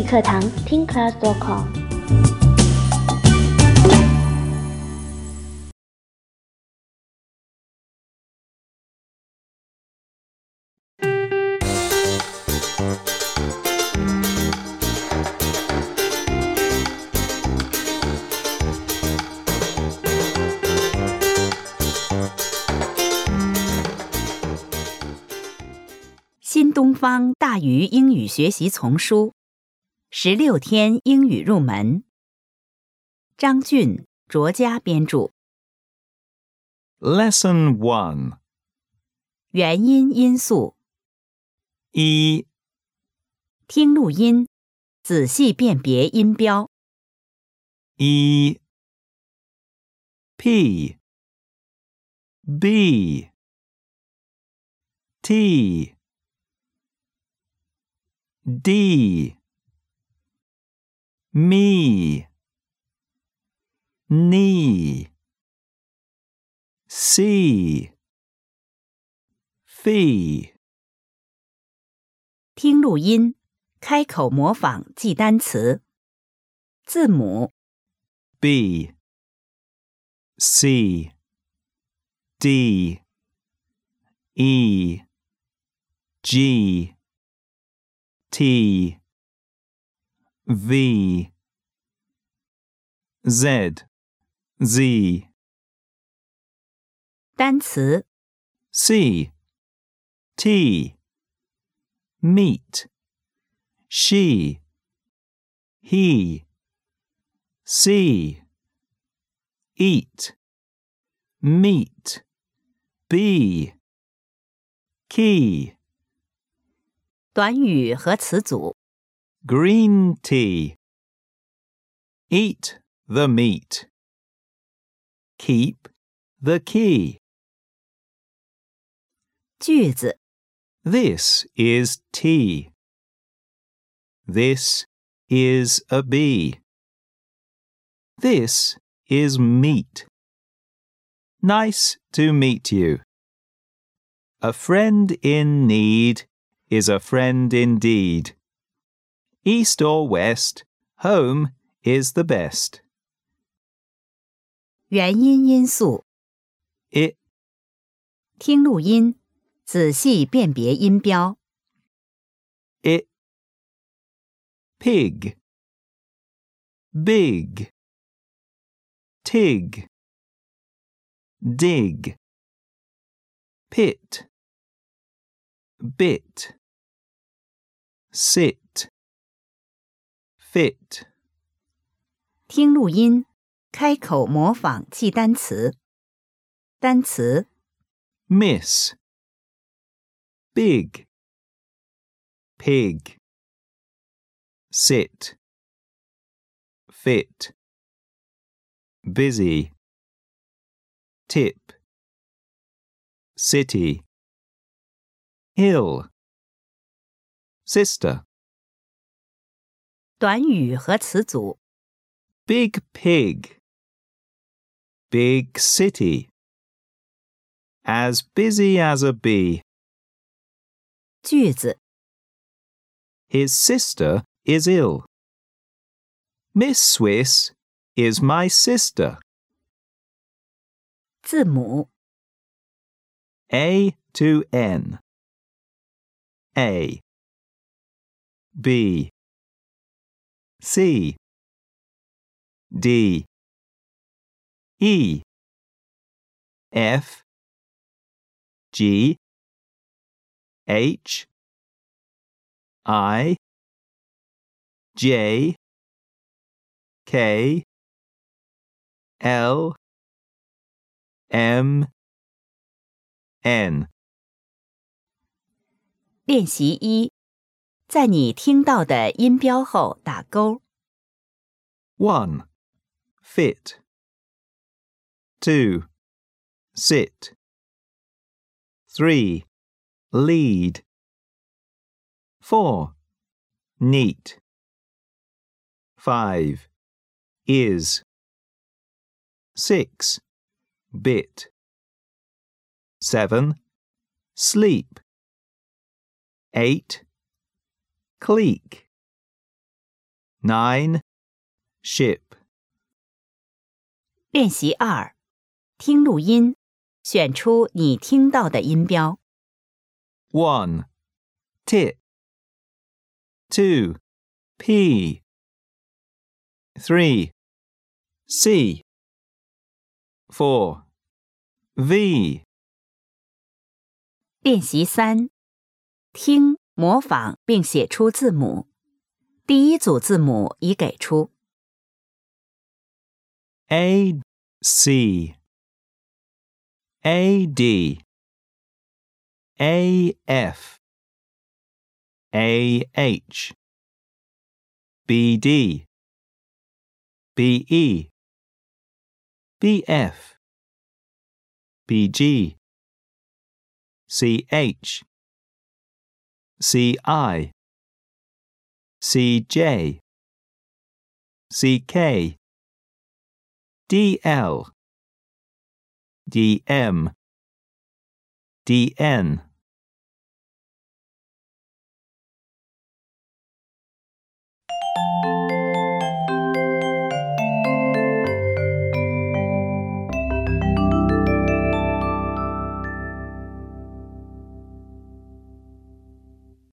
课堂听 class.com。 新东方大鱼英语学习丛书，16天英语入门。张俊、卓嘉编著。 Lesson 1. 元音因素。 E, 听录音，仔细辨别音标。 E, P, B, T, D, me, knee, C, fee. 听录音，开口模仿记单词。字母 B, C, D, E, G, T, V, Z, Z, 单词 C, T, meet, she, he, see, eat, meet, be, key, 短语和词组。 green tea, eat the meat, keep the key. 句子 This is tea. This is a bee. This is meat. Nice to meet you. A friend in need is a friend indeed. East or west, home is the best. 元音因素。 It, 听录音，仔细辨别音标。 it, pig, big, tig, dig, pit, bit, sit, fit. 听录音，开口模仿记单词。单词 Miss, big, pig, sit, fit, busy, tip, city, hill, sister. 短语和词组。 Big pig, big city, as busy as a bee. 句子 His sister is ill. Miss Swiss is my sister. 字母 A to N. A, B, C, D, E, F, G, H, I, J, K, L, M, N. 练习1，在你听到的音标后打勾。 1. Fit. 2. Sit. 3. Lead. 4. Neat. 5. Is. 6. Bit. 7. Sleep. 8. Cleek. 9. Ship. 练习2，听录音，选出你听到的音标。 1. Tit. 2. P. 3. C. 4. V. 练习3，听、模仿并写出字母。第一组字母已给出。 A. C. A. D. A. F. A. H. B. D. B. E. B. F. B. G. C. H. C. I. C. J. C. K. D. L. D. M. D. N.